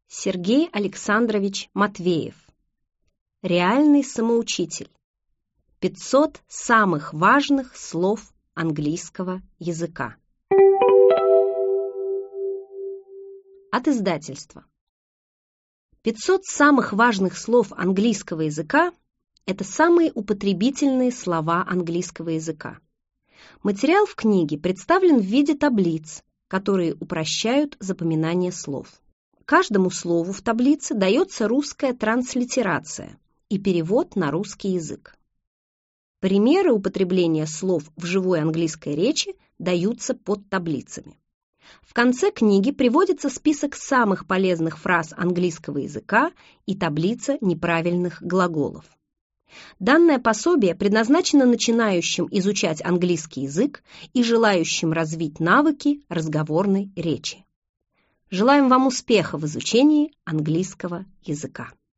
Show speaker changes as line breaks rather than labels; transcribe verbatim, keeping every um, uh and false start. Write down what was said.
Сергей Александрович Матвеев. Реальный самоучитель. пятьсот самых важных слов английского языка. От издательства. пятьсот самых важных слов английского языка – это самые употребительные слова английского языка. Материал в книге представлен в виде таблиц, которые упрощают запоминание слов. Каждому слову в таблице дается русская транслитерация и перевод на русский язык. Примеры употребления слов в живой английской речи даются под таблицами. В конце книги приводится список самых полезных фраз английского языка и таблица неправильных глаголов. Данное пособие предназначено начинающим изучать английский язык и желающим развить навыки разговорной речи. Желаем вам успеха в изучении английского языка.